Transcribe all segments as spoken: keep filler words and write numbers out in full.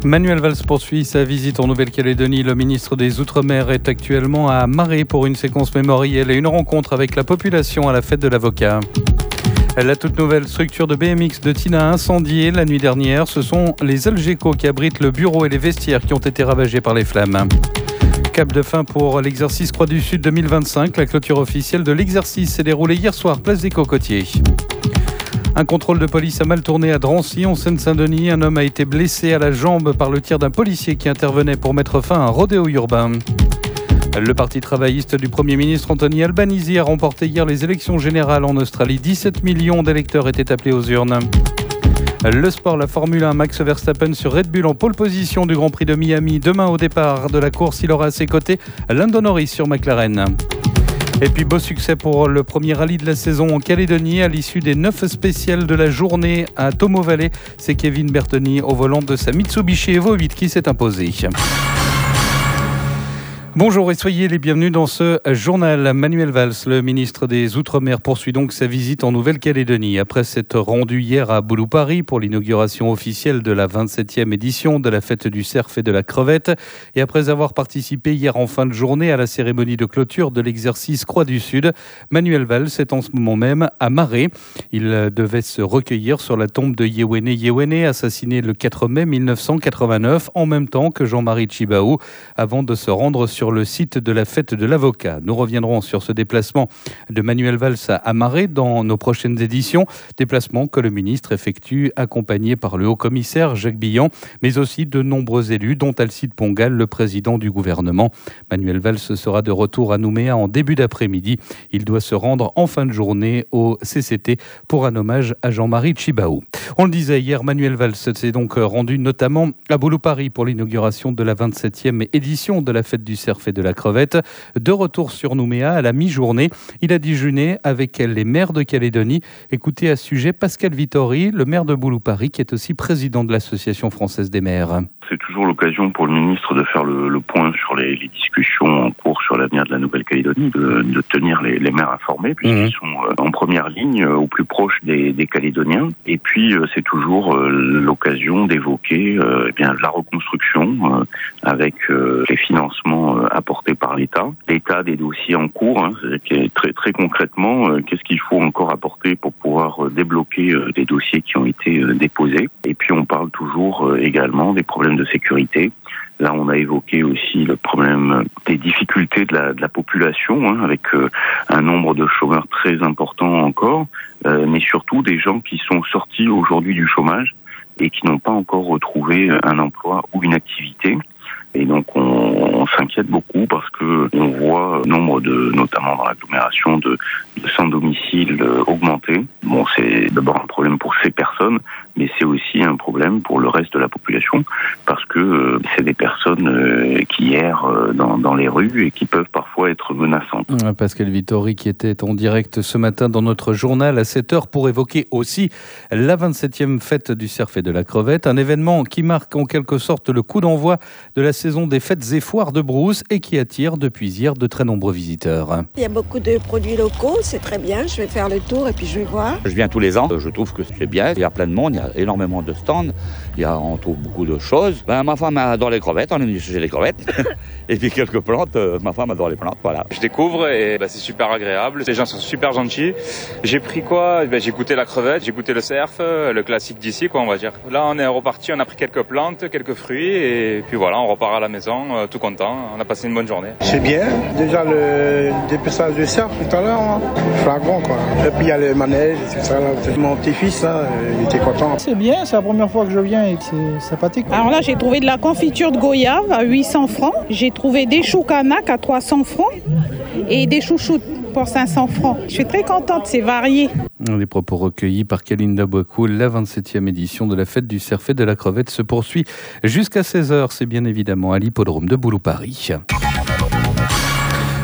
Manuel Valls poursuit sa visite en Nouvelle-Calédonie. Le ministre des Outre-mer est actuellement à Maré pour une séquence mémorielle et une rencontre avec la population à la fête de l'avocat. La toute nouvelle structure de B M X de Tina incendiée la nuit dernière. Ce sont les Algeco qui abritent le bureau et les vestiaires qui ont été ravagés par les flammes. Cap de fin pour l'exercice Croix du Sud deux mille vingt-cinq. La clôture officielle de l'exercice s'est déroulée hier soir, place des Cocotiers. Un contrôle de police a mal tourné à Drancy, en Seine-Saint-Denis. Un homme a été blessé à la jambe par le tir d'un policier qui intervenait pour mettre fin à un rodéo urbain. Le parti travailliste du Premier ministre Anthony Albanese a remporté hier les élections générales en Australie. dix-sept millions d'électeurs étaient appelés aux urnes. Le sport, la Formule un, Max Verstappen sur Red Bull en pole position du Grand Prix de Miami. Demain au départ de la course, il aura à ses côtés Lando Norris sur McLaren. Et puis beau succès pour le premier rallye de la saison en Calédonie à l'issue des neuf spéciales de la journée à Tomo Valley. C'est Kevin Bertoni au volant de sa Mitsubishi Evo huit qui s'est imposé. Bonjour et soyez les bienvenus dans ce journal. Manuel Valls, le ministre des Outre-mer, poursuit donc sa visite en Nouvelle-Calédonie. Après s'être rendu hier à Boulou-Paris pour l'inauguration officielle de la vingt-septième édition de la fête du cerf et de la crevette, et après avoir participé hier en fin de journée à la cérémonie de clôture de l'exercice Croix du Sud, Manuel Valls est en ce moment même à Maré. Il devait se recueillir sur la tombe de Yewene Yewene, assassiné le quatre mai mille neuf cent quatre-vingt-neuf, en même temps que Jean-Marie Tjibaou, avant de se rendre sur sur le site de la fête de l'avocat. Nous reviendrons sur ce déplacement de Manuel Valls à Maré dans nos prochaines éditions. Déplacement que le ministre effectue accompagné par le haut-commissaire Jacques Billan, mais aussi de nombreux élus, dont Alcide Pongal, le président du gouvernement. Manuel Valls sera de retour à Nouméa en début d'après-midi. Il doit se rendre en fin de journée au C C T pour un hommage à Jean-Marie Tjibaou. On le disait hier, Manuel Valls s'est donc rendu notamment à Boulou-Paris pour l'inauguration de la vingt-septième édition de la fête du cerf et de la crevette. De retour sur Nouméa à la mi-journée, il a déjeuné avec les maires de Calédonie. Écoutez à ce sujet Pascal Vittori, le maire de Boulou-Paris, qui est aussi président de l'Association française des maires. C'est toujours l'occasion pour le ministre de faire le, le point sur les, les discussions en cours sur l'avenir de la Nouvelle-Calédonie, de, de tenir les, les maires informés, puisqu'ils mmh. sont en première ligne, au plus proche des, des Calédoniens. Et puis, c'est toujours l'occasion d'évoquer euh, eh bien, la reconstruction euh, avec euh, les financements euh, apportés par l'État, l'état des dossiers en cours, hein, très, très concrètement, euh, qu'est-ce qu'il faut encore apporter pour pouvoir euh, débloquer euh, des dossiers qui ont été euh, déposés. Et puis, on parle toujours euh, également des problèmes de sécurité. Là, on a évoqué aussi le problème des difficultés de la, de la population, hein, avec euh, un nombre de chômeurs très important encore, euh, mais surtout des gens qui sont sortis aujourd'hui du chômage et qui n'ont pas encore retrouvé un emploi ou une activité. Et donc, on, on s'inquiète beaucoup parce que on voit le nombre de, notamment dans l'agglomération, de, de sans-domicile euh, augmenter. Bon, c'est d'abord un problème pour ces personnes, mais c'est aussi un problème pour le reste de la population parce que euh, c'est des personnes euh, qui errent euh, dans, dans les rues et qui peuvent parfois être menaçantes. Pascal Vittori qui était en direct ce matin dans notre journal à sept heures pour évoquer aussi la vingt-septième fête du cerf et de la crevette, un événement qui marque en quelque sorte le coup d'envoi de la saison des fêtes et foires de Brousse et qui attire depuis hier de très nombreux visiteurs. Il y a beaucoup de produits locaux, c'est très bien, je vais faire le tour et puis je vais voir. Je viens tous les ans, je trouve que c'est bien, il y a plein de monde, il y a énormément de stands, il y a, on trouve beaucoup de choses. Ben, ma femme adore les crevettes, on est venu chercher les crevettes et puis quelques plantes, euh, ma femme adore les plantes, voilà. Je découvre et ben, c'est super agréable, les gens sont super gentils. J'ai pris quoi ben, J'ai goûté la crevette, j'ai goûté le cerf, le classique d'ici quoi on va dire. Là on est reparti, on a pris quelques plantes, quelques fruits et puis voilà, on repart à la maison, euh, tout content, on a passé une bonne journée. C'est bien, déjà le dépeçage du cerf tout à l'heure, hein. Flagrant quoi. Et puis il y a le manège, et tout ça, là. Mon petit-fils, là, il était content. C'est bien, c'est la première fois que je viens et c'est sympathique. Alors là j'ai trouvé de la confiture de goyave à huit cents francs, j'ai trouvé des choux canac à trois cents francs et des chouchoutes pour cinq cents francs. Je suis très contente, c'est varié. Les propos recueillis par Kalinda Boakou, la vingt-septième édition de la fête du cerf et de la crevette se poursuit jusqu'à seize heures. C'est bien évidemment à l'hippodrome de Boulou-Paris.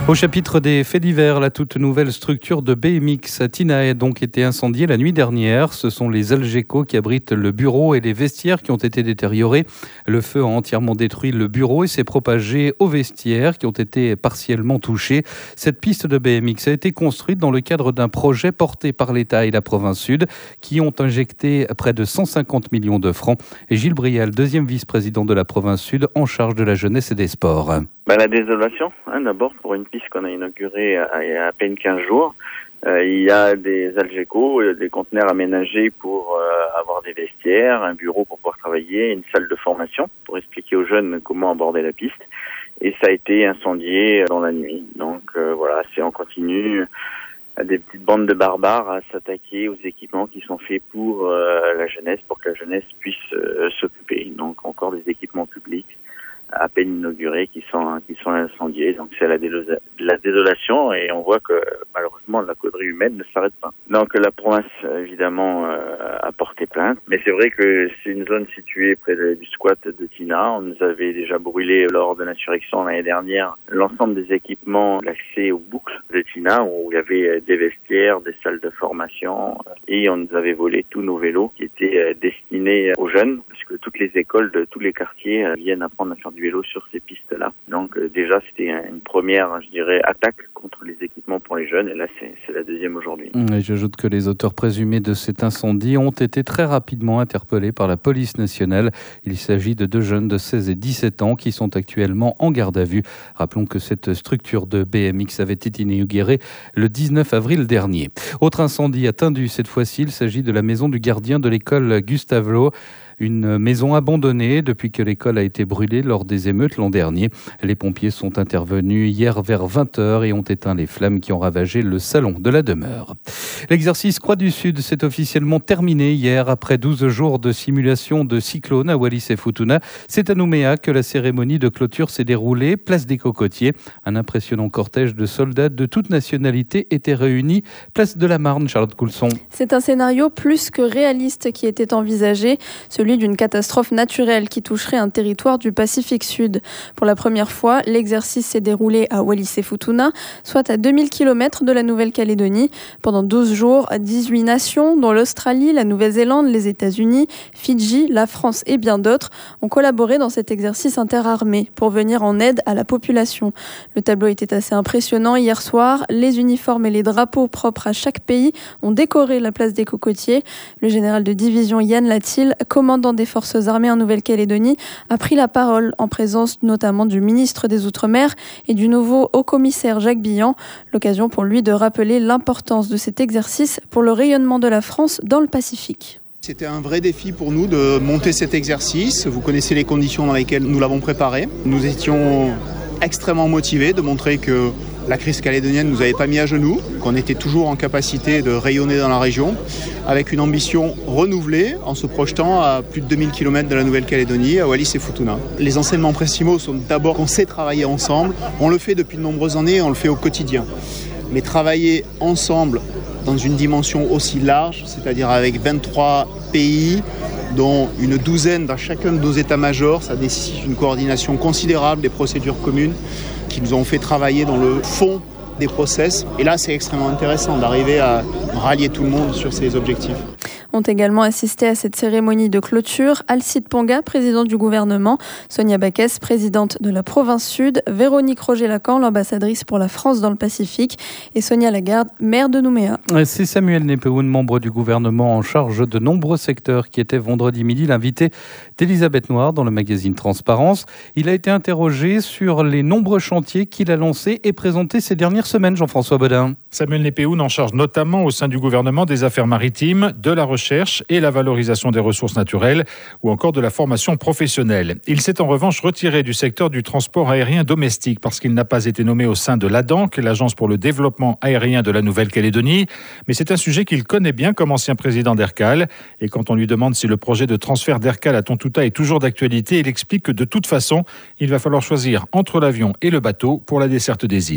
Au chapitre des faits divers, la toute nouvelle structure de B M X à Tina a donc été incendiée la nuit dernière. Ce sont les Algeco qui abritent le bureau et les vestiaires qui ont été détériorés. Le feu a entièrement détruit le bureau et s'est propagé aux vestiaires qui ont été partiellement touchés. Cette piste de B M X a été construite dans le cadre d'un projet porté par l'État et la province sud qui ont injecté près de cent cinquante millions de francs. Et Gilles Brial, deuxième vice-président de la province sud en charge de la jeunesse et des sports. Ben, la désolation, hein, d'abord pour une piste qu'on a inaugurée il y a à peine quinze jours. Euh, il y a des Algeco, des conteneurs aménagés pour euh, avoir des vestiaires, un bureau pour pouvoir travailler, une salle de formation pour expliquer aux jeunes comment aborder la piste. Et ça a été incendié dans la nuit. Donc euh, voilà, c'est en continu à des petites bandes de barbares à s'attaquer aux équipements qui sont faits pour euh, la jeunesse, pour que la jeunesse puisse euh, s'occuper. Donc encore des équipements publics à peine inaugurés qui sont qui sont incendiés. Donc c'est la, délosa- la désolation et on voit que malheureusement la causerie humaine ne s'arrête pas. Donc la province évidemment euh, a porté plainte, mais c'est vrai que c'est une zone située près de, du squat de Tina. On nous avait déjà brûlé lors de l'insurrection l'année dernière l'ensemble des équipements d'accès aux boucles de Tina où il y avait des vestiaires, des salles de formation et on nous avait volé tous nos vélos qui étaient destinés aux jeunes parce que toutes les écoles de tous les quartiers viennent apprendre à faire du vélo sur ces pistes-là. Donc euh, déjà, c'était une première, je dirais, attaque contre les équipements pour les jeunes. Et là, c'est, c'est la deuxième aujourd'hui. Et j'ajoute que les auteurs présumés de cet incendie ont été très rapidement interpellés par la police nationale. Il s'agit de deux jeunes de seize et dix-sept ans qui sont actuellement en garde à vue. Rappelons que cette structure de B M X avait été inaugurée le dix-neuf avril dernier. Autre incendie attendu cette fois-ci, il s'agit de la maison du gardien de l'école Gustave Lau. Une maison abandonnée depuis que l'école a été brûlée lors des émeutes l'an dernier. Les pompiers sont intervenus hier vers vingt heures et ont éteint les flammes qui ont ravagé le salon de la demeure. L'exercice Croix du Sud s'est officiellement terminé hier après douze jours de simulation de cyclone à Wallis et Futuna. C'est à Nouméa que la cérémonie de clôture s'est déroulée, place des Cocotiers. Un impressionnant cortège de soldats de toute nationalité était réuni, place de la Marne, Charlotte Coulson. C'est un scénario plus que réaliste qui était envisagé, celui d'une catastrophe naturelle qui toucherait un territoire du Pacifique Sud. Pour la première fois, l'exercice s'est déroulé à Wallis et Futuna, soit à deux mille kilomètres de la Nouvelle-Calédonie. Pendant douze jours, dix-huit nations, dont l'Australie, la Nouvelle-Zélande, les États-Unis, Fidji, la France et bien d'autres, ont collaboré dans cet exercice interarmé pour venir en aide à la population. Le tableau était assez impressionnant hier soir. Les uniformes et les drapeaux propres à chaque pays ont décoré la place des Cocotiers. Le général de division Yann Latil, commandant des forces armées en Nouvelle-Calédonie, a pris la parole en présence notamment du ministre des Outre-mer et du nouveau haut-commissaire Jacques Billan. L'occasion pour lui de rappeler l'importance de cet exercice pour le rayonnement de la France dans le Pacifique. C'était un vrai défi pour nous de monter cet exercice. Vous connaissez les conditions dans lesquelles nous l'avons préparé. Nous étions extrêmement motivés de montrer que la crise calédonienne ne nous avait pas mis à genoux, qu'on était toujours en capacité de rayonner dans la région, avec une ambition renouvelée en se projetant à plus de deux mille kilomètres de la Nouvelle-Calédonie, à Wallis et Futuna. Les enseignements principaux sont d'abord qu'on sait travailler ensemble. On le fait depuis de nombreuses années et on le fait au quotidien. Mais travailler ensemble dans une dimension aussi large, c'est-à-dire avec vingt-trois pays, dont une douzaine dans chacun de nos états-majors, ça nécessite une coordination considérable des procédures communes qui nous ont fait travailler dans le fond des process. Et là, c'est extrêmement intéressant d'arriver à rallier tout le monde sur ces objectifs. Ont également assisté à cette cérémonie de clôture Alcide Ponga, président du gouvernement, Sonia Baquès, présidente de la province sud, Véronique Roger-Lacan, l'ambassadrice pour la France dans le Pacifique, et Sonia Lagarde, maire de Nouméa. C'est Samuel Népeoun, membre du gouvernement en charge de nombreux secteurs, qui était vendredi midi l'invité d'Elisabeth Noir dans le magazine Transparence. Il a été interrogé sur les nombreux chantiers qu'il a lancés et présentés ces dernières semaines, Jean-François Bodin. Samuel Népeoun en charge notamment au sein du gouvernement des affaires maritimes, de la recherche et la valorisation des ressources naturelles ou encore de la formation professionnelle. Il s'est en revanche retiré du secteur du transport aérien domestique parce qu'il n'a pas été nommé au sein de l'A D A N C, l'Agence pour le développement aérien de la Nouvelle-Calédonie. Mais c'est un sujet qu'il connaît bien comme ancien président d'Aircal. Et quand on lui demande si le projet de transfert d'Aircal à Tontouta est toujours d'actualité, il explique que de toute façon, il va falloir choisir entre l'avion et le bateau pour la desserte des îles.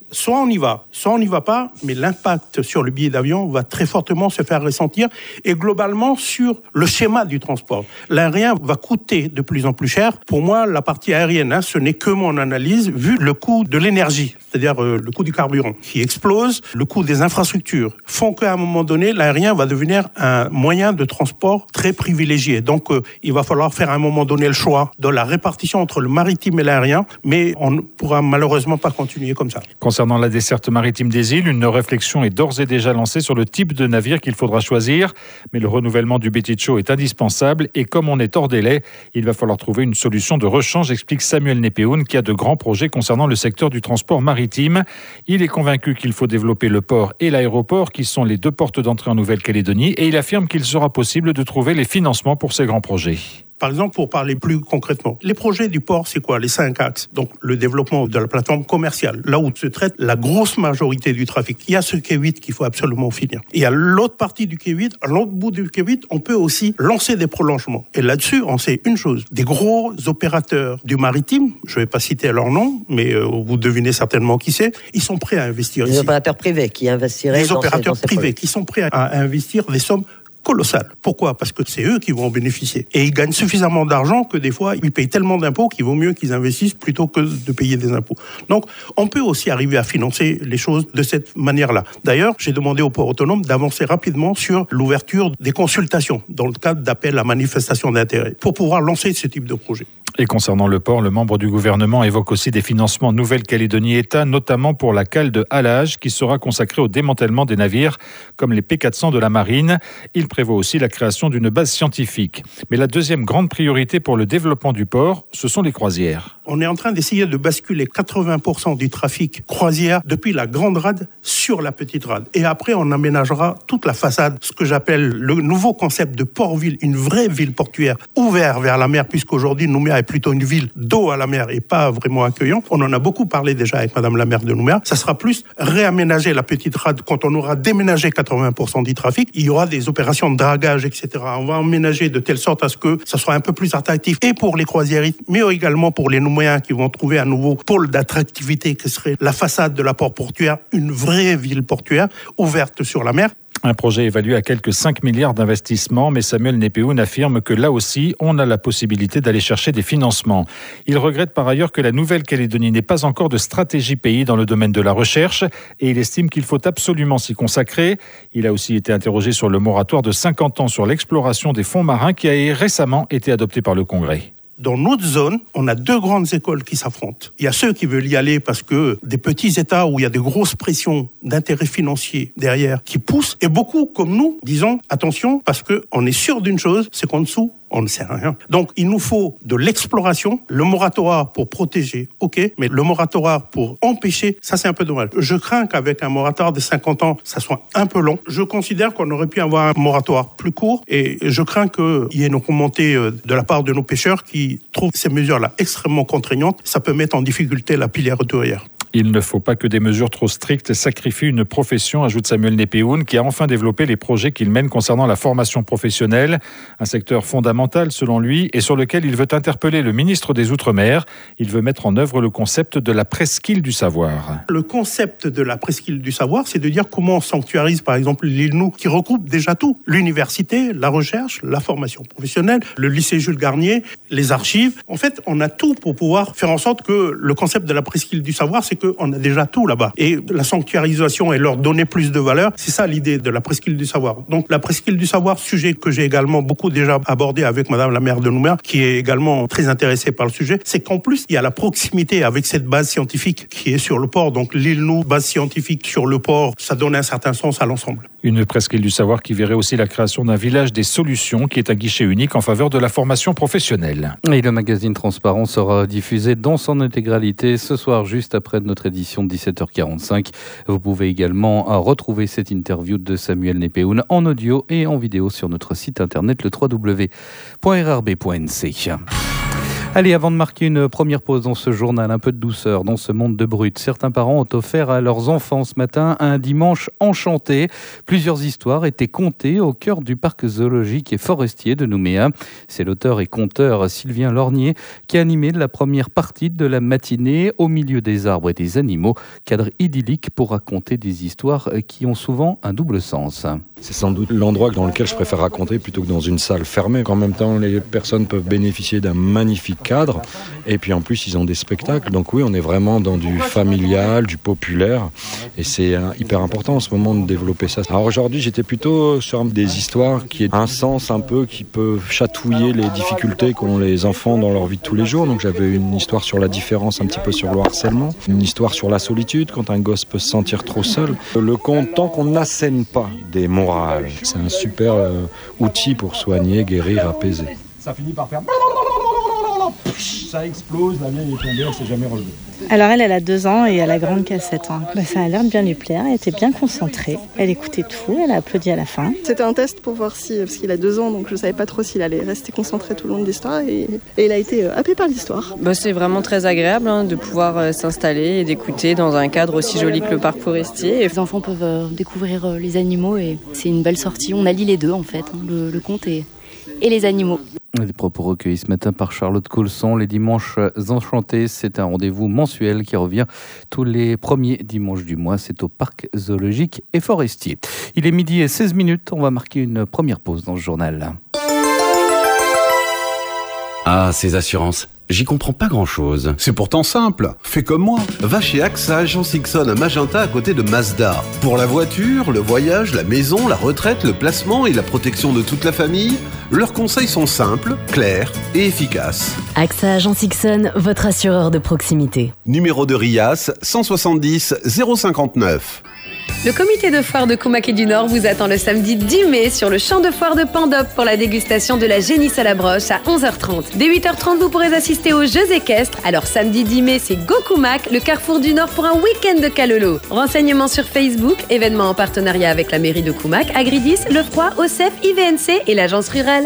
soit on y va, soit on n'y va pas, mais l'impact sur le billet d'avion va très fortement se faire ressentir et globalement sur le schéma du transport. L'aérien va coûter de plus en plus cher. Pour moi, la partie aérienne, hein, ce n'est que mon analyse, vu le coût de l'énergie, c'est-à-dire euh, le coût du carburant qui explose, le coût des infrastructures, font qu'à un moment donné, l'aérien va devenir un moyen de transport très privilégié. Donc, euh, il va falloir faire à un moment donné le choix de la répartition entre le maritime et l'aérien, mais on ne pourra malheureusement pas continuer comme ça. Concernant la desserte maritime des îles, une réflexion est d'ores et déjà lancée sur le type de navire qu'il faudra choisir. Mais le renouvellement du Betitcho est indispensable et comme on est hors délai, il va falloir trouver une solution de rechange, explique Samuel Népeoun, qui a de grands projets concernant le secteur du transport maritime. Il est convaincu qu'il faut développer le port et l'aéroport, qui sont les deux portes d'entrée en Nouvelle-Calédonie, et il affirme qu'il sera possible de trouver les financements pour ces grands projets. Par exemple, pour parler plus concrètement, les projets du port, c'est quoi? Les cinq axes. Donc, le développement de la plateforme commerciale, là où se traite la grosse majorité du trafic. Il y a ce quai huit qu'il faut absolument finir. Et à l'autre partie du quai huit, à l'autre bout du quai huit, on peut aussi lancer des prolongements. Et là-dessus, on sait une chose. Des gros opérateurs du maritime, je ne vais pas citer leur nom, mais euh, vous devinez certainement qui c'est, ils sont prêts à investir les ici. Les opérateurs privés qui investiraient Les dans opérateurs ces, dans ces privés projets. qui sont prêts à investir des sommes colossal. Pourquoi ? Parce que c'est eux qui vont en bénéficier. Et ils gagnent suffisamment d'argent que des fois, ils payent tellement d'impôts qu'il vaut mieux qu'ils investissent plutôt que de payer des impôts. Donc, on peut aussi arriver à financer les choses de cette manière-là. D'ailleurs, j'ai demandé au port autonome d'avancer rapidement sur l'ouverture des consultations dans le cadre d'appels à manifestation d'intérêt pour pouvoir lancer ce type de projet. Et concernant le port, le membre du gouvernement évoque aussi des financements Nouvelle-Calédonie-État, notamment pour la cale de halage qui sera consacrée au démantèlement des navires comme les P quatre cents de la marine. Il prévoit aussi la création d'une base scientifique. Mais la deuxième grande priorité pour le développement du port, ce sont les croisières. On est en train d'essayer de basculer quatre-vingts pour cent du trafic croisière depuis la grande rade sur la petite rade. Et après, on aménagera toute la façade, ce que j'appelle le nouveau concept de port-ville, une vraie ville portuaire ouverte vers la mer, puisqu'aujourd'hui, Nouméa est plutôt une ville d'eau à la mer et pas vraiment accueillante. On en a beaucoup parlé déjà avec Madame la maire de Nouméa. Ça sera plus réaménager la petite rade quand on aura déménagé quatre-vingts pour cent du trafic. Il y aura des opérations de dragage, et cetera. On va emménager de telle sorte à ce que ça soit un peu plus attractif et pour les croisiéristes, mais également pour les Nouméens qui vont trouver un nouveau pôle d'attractivité qui serait la façade de la porte portuaire, une vraie ville portuaire ouverte sur la mer. Un projet évalué à quelques cinq milliards d'investissements, mais Samuel Népeoun affirme que là aussi, on a la possibilité d'aller chercher des financements. Il regrette par ailleurs que la Nouvelle-Calédonie n'ait pas encore de stratégie pays dans le domaine de la recherche et il estime qu'il faut absolument s'y consacrer. Il a aussi été interrogé sur le moratoire de cinquante ans sur l'exploration des fonds marins qui a récemment été adopté par le Congrès. Dans notre zone, on a deux grandes écoles qui s'affrontent. Il y a ceux qui veulent y aller parce que des petits États où il y a de grosses pressions d'intérêts financiers derrière qui poussent, et beaucoup comme nous, disons attention parce que on est sûr d'une chose, c'est qu'en dessous, on ne sait rien. Donc, il nous faut de l'exploration, le moratoire pour protéger, ok, mais le moratoire pour empêcher, ça c'est un peu dommage. Je crains qu'avec un moratoire de cinquante ans, ça soit un peu long. Je considère qu'on aurait pu avoir un moratoire plus court et je crains qu'il y ait une remontée de la part de nos pêcheurs qui trouvent ces mesures-là extrêmement contraignantes. Ça peut mettre en difficulté la filière hauturière. Il ne faut pas que des mesures trop strictes sacrifient une profession, ajoute Samuel Népeoun, qui a enfin développé les projets qu'il mène concernant la formation professionnelle, un secteur fondamental selon lui et sur lequel il veut interpeller le ministre des Outre-mer. Il veut mettre en œuvre le concept de la presqu'île du savoir. Le concept de la presqu'île du savoir, c'est de dire comment on sanctuarise par exemple l'île Nou, qui regroupe déjà tout. L'université, la recherche, la formation professionnelle, le lycée Jules Garnier, les archives. En fait, on a tout pour pouvoir faire en sorte que le concept de la presqu'île du savoir, c'est qu'on a déjà tout là-bas. Et la sanctuarisation et leur donner plus de valeur, c'est ça l'idée de la presqu'île du savoir. Donc la presqu'île du savoir, sujet que j'ai également beaucoup déjà abordé avec Madame la maire de Nouméa, qui est également très intéressée par le sujet, c'est qu'en plus, il y a la proximité avec cette base scientifique qui est sur le port. Donc l'île Nou, base scientifique sur le port, ça donne un certain sens à l'ensemble. Une presqu'île du savoir qui verrait aussi la création d'un village des solutions qui est un guichet unique en faveur de la formation professionnelle. Et le magazine Transparent sera diffusé dans son intégralité ce soir juste après notre édition de dix-sept heures quarante-cinq. Vous pouvez également retrouver cette interview de Samuel Népeoun en audio et en vidéo sur notre site internet le w w w point r r b point n c. Allez, avant de marquer une première pause dans ce journal, un peu de douceur dans ce monde de brut. Certains parents ont offert à leurs enfants ce matin un dimanche enchanté. Plusieurs histoires étaient contées au cœur du parc zoologique et forestier de Nouméa. C'est l'auteur et conteur Sylvain Lornier qui a animé la première partie de la matinée au milieu des arbres et des animaux. Cadre idyllique pour raconter des histoires qui ont souvent un double sens. C'est sans doute l'endroit dans lequel je préfère raconter plutôt que dans une salle fermée. En même temps, les personnes peuvent bénéficier d'un magnifique cadre et puis en plus, ils ont des spectacles. Donc oui, on est vraiment dans du familial, du populaire et c'est hyper important en ce moment de développer ça. Alors aujourd'hui, j'étais plutôt sur des histoires qui ont un sens un peu, qui peuvent chatouiller les difficultés qu'ont les enfants dans leur vie de tous les jours. Donc j'avais une histoire sur la différence, un petit peu sur le harcèlement, une histoire sur la solitude, quand un gosse peut se sentir trop seul. Le conte, tant qu'on n'assène pas des morales, c'est un super euh, outil pour soigner, guérir, apaiser. Ça finit par faire... Ça explose, la vieille est tombée, elle s'est jamais relevée. Alors elle, elle a deux ans et elle a grande cassette. Hein. Bah, ça a l'air de bien lui plaire, elle était bien concentrée. Elle écoutait tout, elle a applaudi à la fin. C'était un test pour voir si, parce qu'il a deux ans, donc je savais pas trop s'il allait rester concentré tout le long de l'histoire et, et il a été happé par l'histoire. Bah, c'est vraiment très agréable hein, de pouvoir euh, s'installer et d'écouter dans un cadre aussi joli que le parc forestier. Les enfants peuvent euh, découvrir euh, les animaux et c'est une belle sortie. On allie les deux en fait, hein, le, le conte et, et les animaux. Des propos recueillis ce matin par Charlotte Colson. Les Dimanches Enchantés, c'est un rendez-vous mensuel qui revient tous les premiers dimanches du mois. C'est au parc zoologique et forestier. Il est midi et seize minutes. On va marquer une première pause dans ce journal. Ah, ces assurances. J'y comprends pas grand-chose. C'est pourtant simple. Fais comme moi. Va chez A X A Agence Ixon à Magenta à côté de Mazda. Pour la voiture, le voyage, la maison, la retraite, le placement et la protection de toute la famille, leurs conseils sont simples, clairs et efficaces. A X A Agence Ixon, votre assureur de proximité. Numéro de R I A S cent soixante-dix zéro cinquante-neuf. Le comité de foire de Koumaké du Nord vous attend le samedi dix mai sur le champ de foire de Pandop pour la dégustation de la génisse à la broche à onze heures trente. Dès huit heures trente, vous pourrez assister aux Jeux équestres. Alors samedi dix mai, c'est Go Koumak, le carrefour du Nord pour un week-end de Calolo. Renseignements sur Facebook, événements en partenariat avec la mairie de Koumak, Agridis, Le Froid, O C E F, I V N C et l'agence rurale.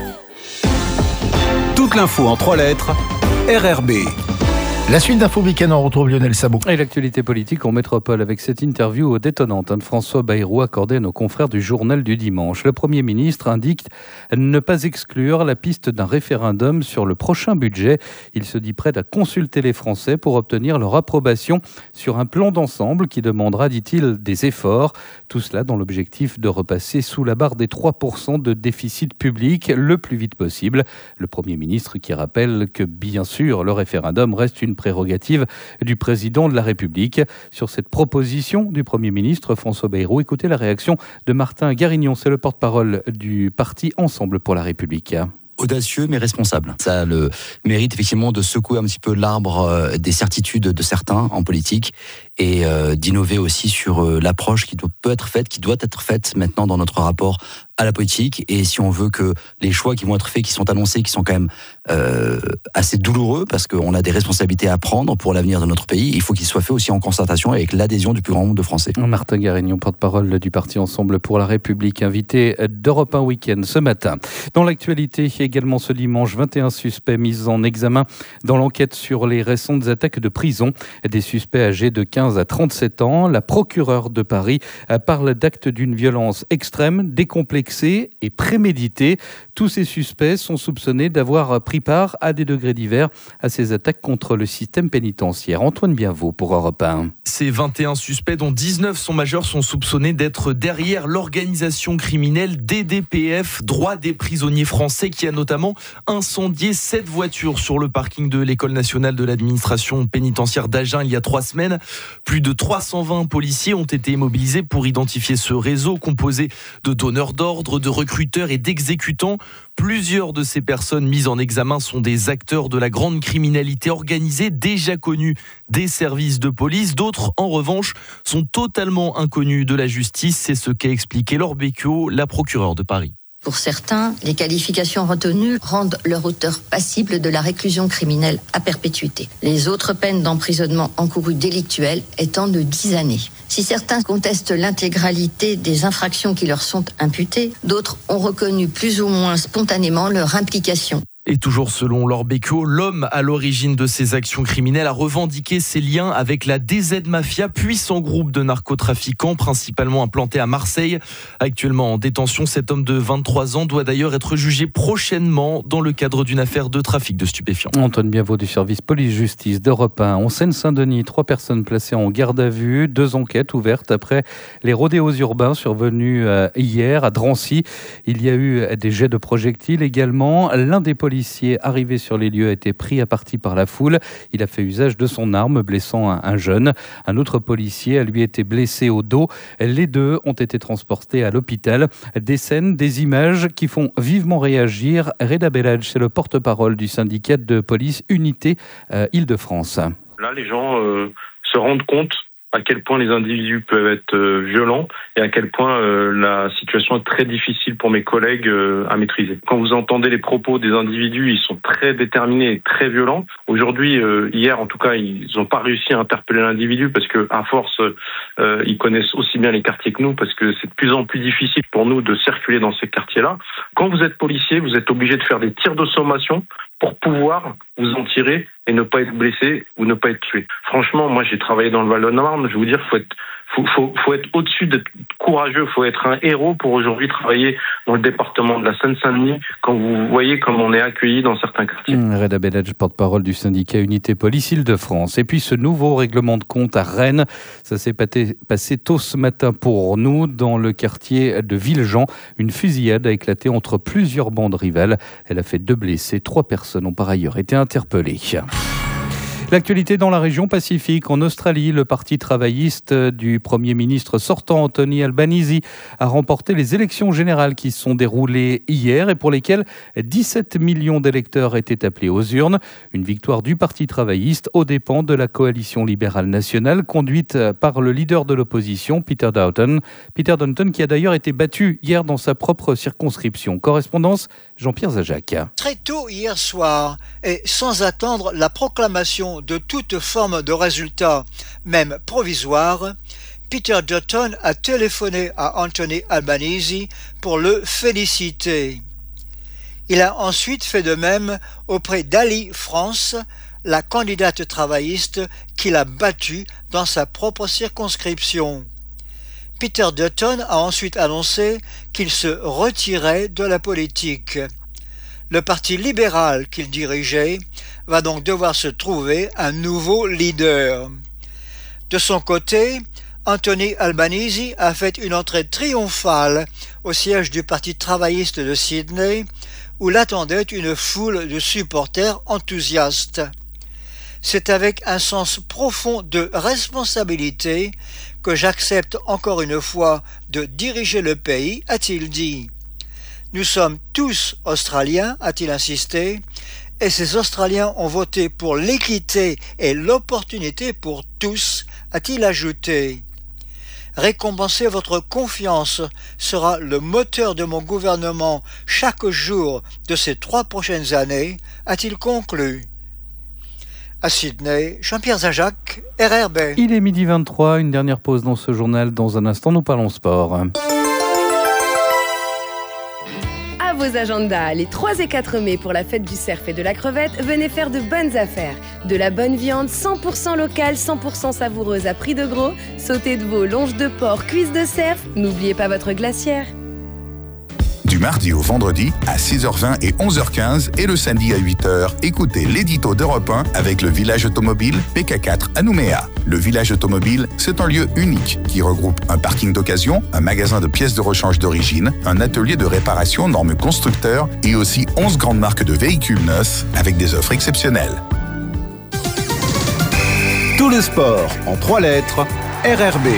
Toute l'info en trois lettres, R R B. La suite d'Info Week-end, on retrouve Lionel Sabot. Et l'actualité politique en métropole avec cette interview détonnante de François Bayrou accordée à nos confrères du Journal du Dimanche. Le Premier ministre indique ne pas exclure la piste d'un référendum sur le prochain budget. Il se dit prêt à consulter les Français pour obtenir leur approbation sur un plan d'ensemble qui demandera, dit-il, des efforts. Tout cela dans l'objectif de repasser sous la barre des trois pour cent de déficit public le plus vite possible. Le Premier ministre qui rappelle que, bien sûr, le référendum reste une prérogative du président de la République. Sur cette proposition du Premier ministre François Bayrou, écoutez la réaction de Martin Garignon, c'est le porte-parole du parti Ensemble pour la République. Audacieux mais responsable. Ça a le mérite effectivement de secouer un petit peu l'arbre des certitudes de certains en politique et euh, d'innover aussi sur euh, l'approche qui doit, peut être faite, qui doit être faite maintenant dans notre rapport à la politique. Et si on veut que les choix qui vont être faits, qui sont annoncés, qui sont quand même euh, assez douloureux, parce qu'on a des responsabilités à prendre pour l'avenir de notre pays, il faut qu'ils soient faits aussi en concertation avec l'adhésion du plus grand nombre de Français. Martin Garignon, porte-parole du parti Ensemble pour la République, invité d'Europe un Week-end ce matin. Dans l'actualité, également ce dimanche, vingt et un suspects mis en examen dans l'enquête sur les récentes attaques de prison. Des suspects âgés de quinze à trente-sept ans. La procureure de Paris parle d'actes d'une violence extrême, décomplexée et préméditée. Tous ces suspects sont soupçonnés d'avoir pris part à des degrés divers à ces attaques contre le système pénitentiaire. Antoine Bienvaux pour Europe un. Ces vingt et un suspects, dont dix-neuf sont majeurs, sont soupçonnés d'être derrière l'organisation criminelle D D P F, Droit des prisonniers français, qui a notamment incendié sept voitures sur le parking de l'École nationale de l'administration pénitentiaire d'Agen il y a trois semaines. Plus de trois cent vingt policiers ont été mobilisés pour identifier ce réseau composé de donneurs d'ordre, de recruteurs et d'exécutants. Plusieurs de ces personnes mises en examen sont des acteurs de la grande criminalité organisée déjà connus des services de police. D'autres, en revanche, sont totalement inconnus de la justice. C'est ce qu'a expliqué Laure Becchio, la procureure de Paris. Pour certains, les qualifications retenues rendent leur auteur passible de la réclusion criminelle à perpétuité. Les autres peines d'emprisonnement encourues délictuelles étant de dix années. Si certains contestent l'intégralité des infractions qui leur sont imputées, d'autres ont reconnu plus ou moins spontanément leur implication. Et toujours selon Laure Becchio, l'homme à l'origine de ces actions criminelles a revendiqué ses liens avec la D Z Mafia, puissant groupe de narcotrafiquants principalement implanté à Marseille. Actuellement en détention, cet homme de vingt-trois ans doit d'ailleurs être jugé prochainement dans le cadre d'une affaire de trafic de stupéfiants. Antoine Bienvaux du service police-justice d'Europe un. En Seine-Saint-Denis, trois personnes placées en garde à vue, deux enquêtes ouvertes après les rodéos urbains survenus hier à Drancy. Il y a eu des jets de projectiles également. L'un des policiers arrivé sur les lieux a été pris à partie par la foule. Il a fait usage de son arme, blessant un, un jeune. Un autre policier a lui été blessé au dos. Les deux ont été transportés à l'hôpital. Des scènes, des images qui font vivement réagir. Reda Bellage, c'est le porte-parole du syndicat de police Unité euh, Île-de-France. Là, les gens euh, se rendent compte à quel point les individus peuvent être euh, violents et à quel point euh, la situation est très difficile pour mes collègues euh, à maîtriser. Quand vous entendez les propos des individus, ils sont très déterminés et très violents. Aujourd'hui, euh, hier en tout cas, ils n'ont pas réussi à interpeller l'individu parce que à force, euh, ils connaissent aussi bien les quartiers que nous parce que c'est de plus en plus difficile pour nous de circuler dans ces quartiers-là. Quand vous êtes policier, vous êtes obligé de faire des tirs de sommation pour pouvoir vous en tirer et ne pas être blessé ou ne pas être tué. Franchement, moi j'ai travaillé dans le Val-de-Marne, je vais vous dire, faut être, faut, faut, faut être au-dessus d'être courageux, faut être un héros pour aujourd'hui travailler dans le département de la Seine-Saint-Denis quand vous voyez comme on est accueilli dans certains quartiers. Reda Bellage, porte-parole du syndicat Unité Police Île-de-France. Et puis ce nouveau règlement de compte à Rennes, ça s'est passé tôt ce matin pour nous dans le quartier de Villejean. Une fusillade a éclaté entre plusieurs bandes rivales. Elle a fait deux blessés, trois personnes ont par ailleurs été interpellées. L'actualité dans la région Pacifique. En Australie, le parti travailliste du Premier ministre sortant Anthony Albanese a remporté les élections générales qui se sont déroulées hier et pour lesquelles dix-sept millions d'électeurs étaient appelés aux urnes. Une victoire du parti travailliste aux dépens de la coalition libérale nationale conduite par le leader de l'opposition, Peter Dutton. Peter Dutton qui a d'ailleurs été battu hier dans sa propre circonscription. Correspondance, Jean-Pierre Zajac. Très tôt hier soir et sans attendre la proclamation de toute forme de résultat, même provisoire, Peter Dutton a téléphoné à Anthony Albanese pour le féliciter. Il a ensuite fait de même auprès d'Ali France, la candidate travailliste qu'il a battue dans sa propre circonscription. Peter Dutton a ensuite annoncé qu'il se retirait de la politique. Le parti libéral qu'il dirigeait va donc devoir se trouver un nouveau leader. De son côté, Anthony Albanese a fait une entrée triomphale au siège du Parti travailliste de Sydney, où l'attendait une foule de supporters enthousiastes. C'est avec un sens profond de responsabilité que j'accepte encore une fois de diriger le pays, a-t-il dit. Nous sommes tous Australiens, a-t-il insisté, et ces Australiens ont voté pour l'équité et l'opportunité pour tous, a-t-il ajouté. Récompenser votre confiance sera le moteur de mon gouvernement chaque jour de ces trois prochaines années, a-t-il conclu. À Sydney, Jean-Pierre Zajac, R R B. Il est midi vingt-trois, une dernière pause dans ce journal. Dans un instant, nous parlons sport. À vos agendas, les trois et quatre mai pour la fête du cerf et de la crevette, venez faire de bonnes affaires. De la bonne viande cent pour cent locale, cent pour cent savoureuse à prix de gros, sauté de veau, longe de porc, cuisses de cerf, n'oubliez pas votre glacière. Du mardi au vendredi à six heures vingt et onze heures quinze et le samedi à huit heures, écoutez l'édito d'Europe un avec le village automobile P K quatre à Nouméa. Le village automobile, c'est un lieu unique qui regroupe un parking d'occasion, un magasin de pièces de rechange d'origine, un atelier de réparation normes constructeurs et aussi onze grandes marques de véhicules neufs avec des offres exceptionnelles. Tout le sport en trois lettres, R R B.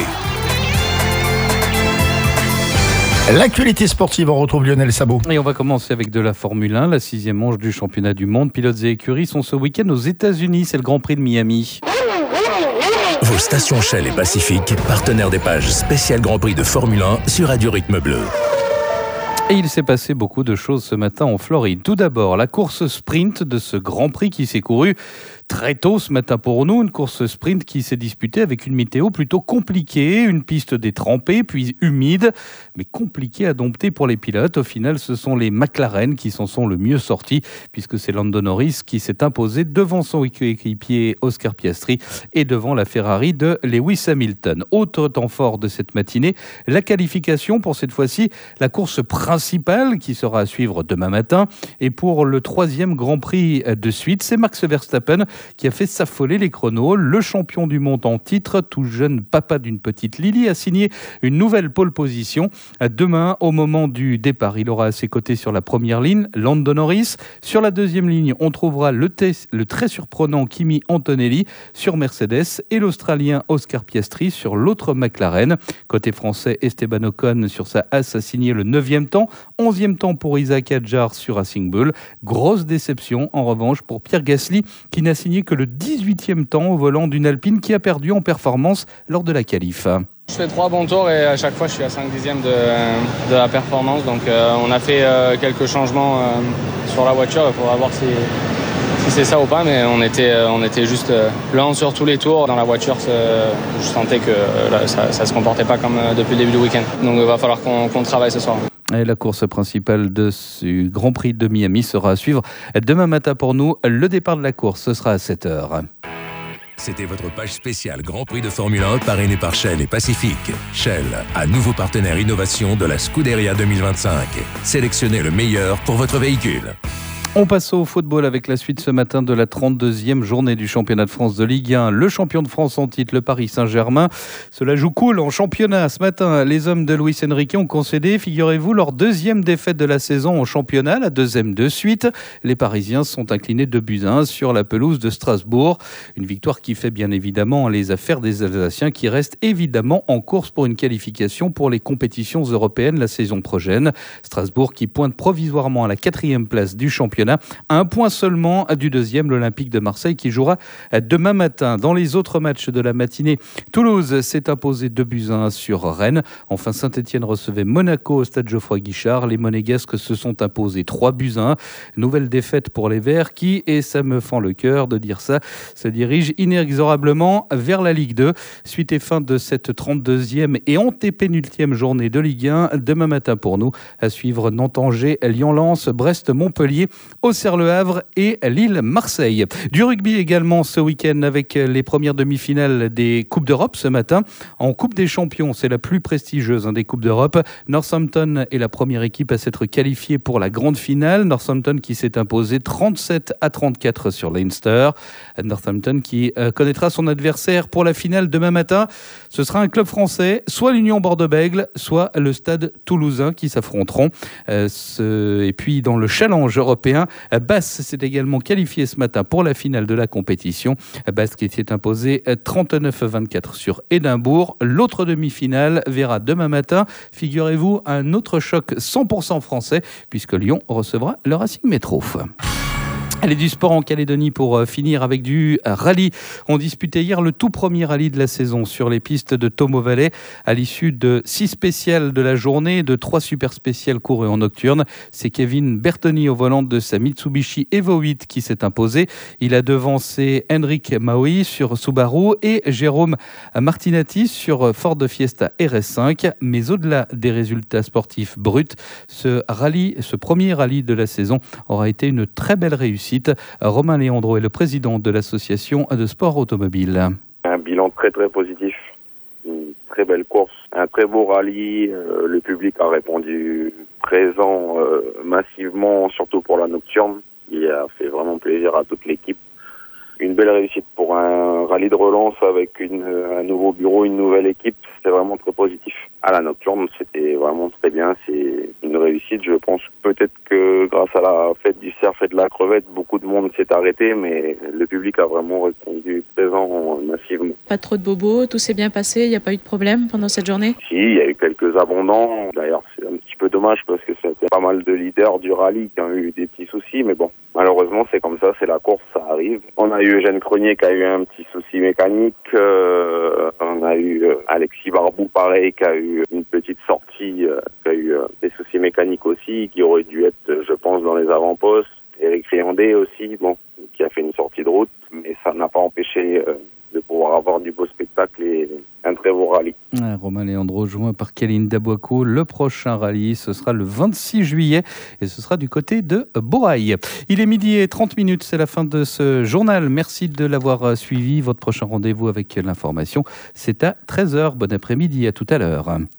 L'actualité sportive, on retrouve Lionel Sabot. Et on va commencer avec de la Formule un, la sixième manche du championnat du monde. Pilotes et écuries sont ce week-end aux États-Unis, c'est le Grand Prix de Miami. Vos stations Shell et Pacifique, partenaires des pages spéciales Grand Prix de Formule un sur Radio Rythme Bleu. Et il s'est passé beaucoup de choses ce matin en Floride. Tout d'abord, la course sprint de ce Grand Prix qui s'est couru très tôt ce matin pour nous. Une course sprint qui s'est disputée avec une météo plutôt compliquée, une piste détrempée, puis humide, mais compliquée à dompter pour les pilotes. Au final, ce sont les McLaren qui s'en sont le mieux sortis, puisque c'est Lando Norris qui s'est imposé devant son équipier Oscar Piastri et devant la Ferrari de Lewis Hamilton. Autre temps fort de cette matinée, la qualification pour cette fois-ci, la course principale qui sera à suivre demain matin. Et pour le troisième Grand Prix de suite, c'est Max Verstappen qui a fait s'affoler les chronos. Le champion du monde en titre, tout jeune papa d'une petite Lily, a signé une nouvelle pole position. Demain, au moment du départ, il aura à ses côtés sur la première ligne Lando Norris. Sur la deuxième ligne, on trouvera le, t- le très surprenant Kimi Antonelli sur Mercedes et l'Australien Oscar Piastri sur l'autre McLaren. Côté français, Esteban Ocon sur sa Haas a signé le neuvième temps. onzième temps pour Isaac Hadjar sur Racing Bull. Grosse déception en revanche pour Pierre Gasly qui n'a signé que le dix-huitième temps au volant d'une Alpine qui a perdu en performance lors de la qualif. Je fais trois bons tours et à chaque fois je suis à cinq dixièmes de, de la performance. Donc euh, on a fait euh, quelques changements euh, sur la voiture. Il faudra voir si, si c'est ça ou pas. Mais on était, euh, on était juste euh, lent sur tous les tours. Dans la voiture, je sentais que euh, là, ça ne se comportait pas comme euh, depuis le début du week-end. Donc il va falloir qu'on, qu'on travaille ce soir. Et la course principale de ce Grand Prix de Miami sera à suivre demain matin pour nous. Le départ de la course, ce sera à sept heures. C'était votre page spéciale Grand Prix de Formule un parrainée par Shell et Pacific. Shell, à nouveau partenaire innovation de la Scuderia deux mille vingt-cinq. Sélectionnez le meilleur pour votre véhicule. On passe au football avec la suite ce matin de la trente-deuxième journée du championnat de France de Ligue un. Le champion de France en titre, le Paris Saint-Germain. Cela joue cool en championnat. Ce matin, les hommes de Luis Enrique ont concédé, figurez-vous, leur deuxième défaite de la saison en championnat, la deuxième de suite. Les Parisiens sont inclinés deux buts à un sur la pelouse de Strasbourg. Une victoire qui fait bien évidemment les affaires des Alsaciens qui restent évidemment en course pour une qualification pour les compétitions européennes la saison prochaine. Strasbourg qui pointe provisoirement à la quatrième place du championnat. Un point seulement du deuxième, l'Olympique de Marseille, qui jouera demain matin. Dans les autres matchs de la matinée, Toulouse s'est imposé deux buts à un sur Rennes. Enfin, Saint-Etienne recevait Monaco au stade Geoffroy Guichard. Les Monégasques se sont imposés trois buts à un. Nouvelle défaite pour les Verts qui, et ça me fend le cœur de dire ça, se dirigent inexorablement vers la Ligue deux. Suite et fin de cette trente-deuxième et antépénultième journée de Ligue un. Demain matin pour nous, à suivre Nantes-Angers, Lyon-Lens, Brest-Montpellier, Auxerre-Le Havre et Lille-Marseille. Du rugby également ce week-end avec les premières demi-finales des Coupes d'Europe ce matin. En Coupe des Champions, c'est la plus prestigieuse hein, des Coupes d'Europe. Northampton est la première équipe à s'être qualifiée pour la grande finale. Northampton qui s'est imposé trente-sept à trente-quatre sur Leinster. Northampton qui euh, connaîtra son adversaire pour la finale demain matin. Ce sera un club français, soit l'Union Bordeaux-Bègles, soit le Stade Toulousain qui s'affronteront. Euh, ce... Et puis dans le challenge européen, Basse s'est également qualifié ce matin pour la finale de la compétition. Basse qui s'est imposé trente-neuf à vingt-quatre sur Édimbourg. L'autre demi-finale verra demain matin, figurez-vous, un autre choc cent pour cent français puisque Lyon recevra le Racing Métro. Allez, du sport en Calédonie pour finir avec du rallye. On disputait hier le tout premier rallye de la saison sur les pistes de Tomo Valley à l'issue de six spéciales de la journée, de trois super spéciales courues en nocturne. C'est Kevin Bertoni au volant de sa Mitsubishi Evo huit qui s'est imposé. Il a devancé Henrik Maui sur Subaru et Jérôme Martinati sur Ford Fiesta R S cinq. Mais au-delà des résultats sportifs bruts, ce rallye, ce premier rallye de la saison aura été une très belle réussite. Romain Léandro est le président de l'association de sport automobile. Un bilan très très positif, une très belle course, un très beau rallye. Euh, le public a répondu présent euh, massivement, surtout pour la nocturne. Il a fait vraiment plaisir à toute l'équipe. Une belle réussite pour un rallye de relance avec une, un nouveau bureau, une nouvelle équipe. C'était vraiment très positif. À la nocturne, c'était vraiment très bien. C'est une réussite. Je pense peut-être que grâce à la fête du cerf et de la crevette, beaucoup de monde s'est arrêté, mais le public a vraiment répondu présent massivement. Pas trop de bobos, tout s'est bien passé, il n'y a pas eu de problème pendant cette journée? Si, il y a eu quelques abondants. D'ailleurs, c'est un petit peu dommage parce que c'était pas mal de leaders du rallye qui ont eu des petits soucis, mais bon. Malheureusement, c'est comme ça, c'est la course, ça arrive. On a eu Eugène Crenier qui a eu un petit souci mécanique. Euh, on a eu Alexis Barbou, pareil, qui a eu une petite sortie aussi, euh, qui a eu euh, des soucis mécaniques aussi, qui aurait dû être, je pense, dans les avant-postes. Eric Riandé aussi, bon, qui a fait une sortie de route, mais ça n'a pas empêché euh, de pouvoir avoir du beau spectacle et un très beau rallye. Ah, Romain Leandro, joint par Kéline Dabouaco. Le prochain rallye, ce sera le vingt-six juillet et ce sera du côté de Borail. Il est midi et trente minutes, c'est la fin de ce journal. Merci de l'avoir suivi. Votre prochain rendez-vous avec l'information, c'est à treize heures. Bon après-midi, à tout à l'heure.